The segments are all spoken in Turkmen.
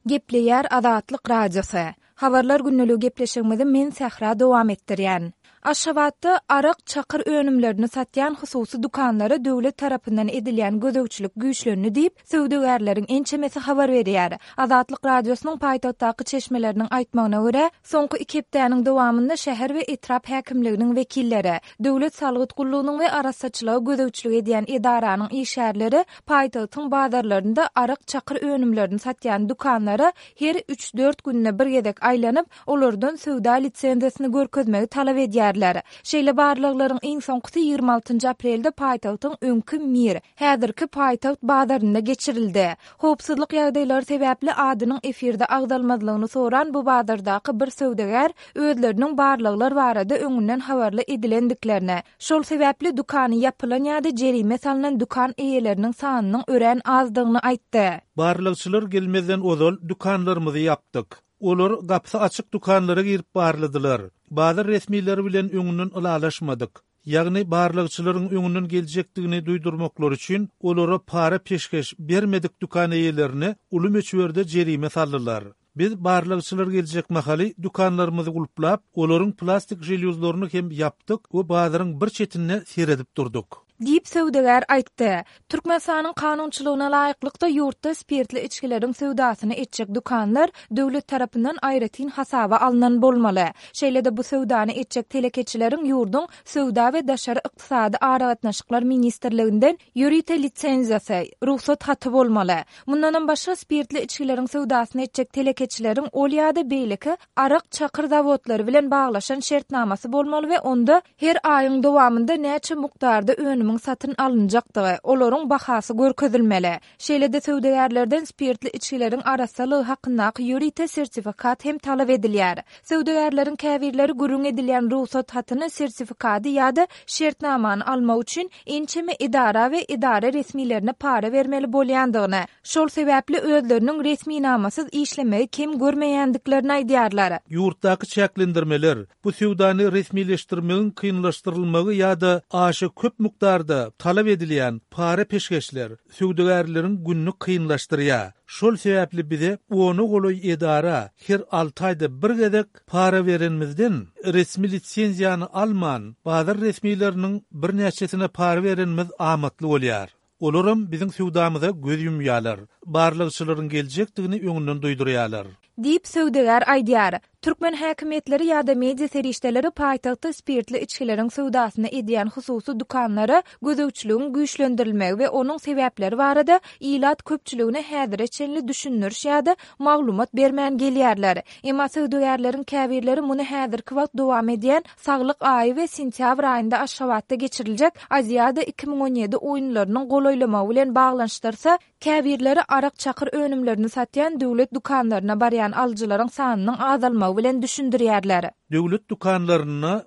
Gepleýär Azatlyk Radiosu. Habarlar günneligi gepleşigimizi men Sahra dowam etdirýän. Aşgabatda arak çakır önümlerini satyan hususy dukanlara döwlet tarapyndan edilýän gözegçilik güýçlerini diýip söwdegärleriň ençemesi habar berýär. Azatlyk Radiosynyň paýtagtdaky çeşmeleriniň aýtmagyna görä, soňky 2 hepdäniň dowamynda şäher we etrap häkimliginiň wekilleri, döwlet salgyt gullugynyň we arasaçylygy gözegçilik edýän edaranyň işgärleri paýtagtyň bazarlarynda arak çakır önümlerini satyan dukanlara her 3-4 günne bir gedek aýlanyp, olardan söwda litsenziýasyny görkezmegi talap edýär. Şeýle barlyklaryň iň soňky 26 aprelde paýtagtyň öňkü mir, häzirki paýtagt bazarynda geçirildi. Howpsuzlyk ýagdaýlary sebäpli adynyň efirde agdalmadylygyny soran bu bazardaky bir söwdegär özleriniň barlyklar barada öňünden habarly edilendiklerini, şol sebäpli dukany ýapylan ýa-da jerime salynan dukan eýeleriniň sanynyň ören azdygyny aýtdy. Barlykçylar gelmezden ozal dukanlarymyzy ýapdyk. Olar gapsy açyk dukanlara girip barladylar. Bazar resmiýetleri bilen öňünden ulalaşmadyk. Ýagny barlykçylaryň öňünden geljekdigini duýdurmaklary üçin olara para peşkeş bermedik dukan eýelerini uly meçberde jerime saldylar. Biz barlykçylar geljek mahaly dukanlarymyzy gulplap, olaryň plastik jelýozlaryny hem ýapdyk we bazaryň bir çetine seredip durduk. Diýip söwdegär aýtdy. Türkmenistanyň kanunçylygyna laýyklykda ýurtda spirtli içkileriň söwdasyny etjek dukanlar döwlet tarapyndan aýratyn hasaba alynan bolmaly. Şeýle-de bu söwdany etjek telekeçileriň ýurdun söwda we daşary ykdysady aragatnaşyklar ministrliginden ýörite litsenziýasy, ruhsat haty bolmaly. Mundan başga spirtli içkileriň söwdasyny etjek telekeçileriň olýada beýleki arak çakır zawodlary bilen baglaşan şertnamasy bolmaly we onda her aýyň dowamynda näçe mukdarda önümün satın alınjakdygy, olaryň bahasy görkezilmeli. Şeýle-de söwdegärlerden spirtli içkileriň arasalygy hakyndaky ýörite sertifikat hem talap edilýär. Söwdegärleriň käbirleri gürrüň edilýän ruhsat hatyny sertifikady ýa-da şertnamany almak üçin ençeme idara we idara resmiýetlerine para bermeli bolýandygyny, şol sebäpli özleriniň resmiýnamasyz işlemegi kim görmeýändiklerini aýdýarlar. Ýurtdaky çäklendirmeler bu söwdany resmiýleşdirmegiň kynlaşdyrylmagy ýa-da aşy köp mukdarda talap edilýän para peşkeşler söwdegärleriň günni kynlaşdyrýar. Şol sebäpli bize onu goly edara her 6 aýda bir gedek para berenmizden resmi litsenziýany alman bazar resmiýetleriniň bir näçesine para berenmiz amatly bolýar. Olaram biziň söwdamyza göz yumýarlar. Barlykçylaryň geljekdigini öňünden duýdurýarlar. Diýip söwdegär aýdýar. Türkmen häkimetleri ýa-da media serişdeleri paýtagtda spirtli içkileriň söwdasyny edýän hususy dukanlara gözegçiligiň güýçlendirilmegi we onuň sebäpleri barada ilat köpçüligine häzirçe düşünnüriş ýa-da maglumat bermän gelýärler. Emma söwdegärleriň käbirleri muny häzirki wagt dowam edýän saglyk aýy we sentýabr aýynda Aşgabatda geçiriljek Aziýada 2017 oýunlarynyň golaýlama bilen baglanşdyrsa, käbirleri arak çakır önümlerini satyan döwlet dukanlaryna barýan alyjylaryň sanynyň azalmagy bilen düşündirýärler. Döwlet dukanlaryna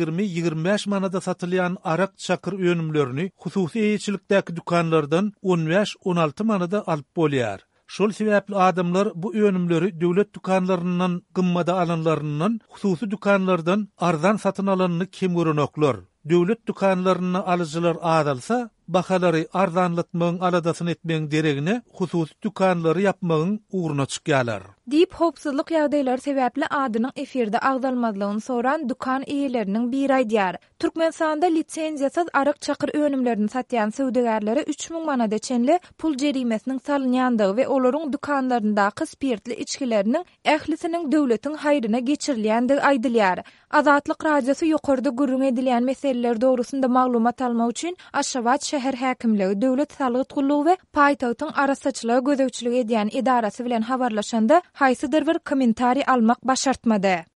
20-25 manada satylýan arak çakır önümlerini hususy eýçilikdäki dukanlardan 15-16 manada alyp bolýar. Şol sebäpli adamlar bu önümleri döwlet dukanlaryndan gymmada alanlaryndan hususy dukanlardan arzan satyn alanyny kim görenoklar. Döwlet dukanlaryna alyjylar azalsa, bahalary arzanlatmagyň aladasyny etmegiň deregine hususy dukanlary ýapmagyň uğruna çykýarlar. Diýip howpsuzlyk ýagdaýlary sebäpli adynyň efirde agdalmadylygyny soran dukan eýeleriniň biri aýdýar. Türkmenistanda litsenziýasyz arak çakır önümlerini satýan söwdegärlere 3000 manada çenli pul jerimesiniň salynýandygy we olaryň dukanlaryndaky spirtli içkileriniň ählisiniň döwletiň haýryna geçirilýändigi aýdylýar. Azatlyk Radiosu ýokarda gürrüň edilýän meseleler dogrusynda maglumat almak üçin Aşgabat şäher häkimligi, döwlet salgyt gullugy we paýtagtyň arasaçylygy gözegçilik edýän edarasy bilen habarlaşanda haýsydyr bir kommentari almak başartmady.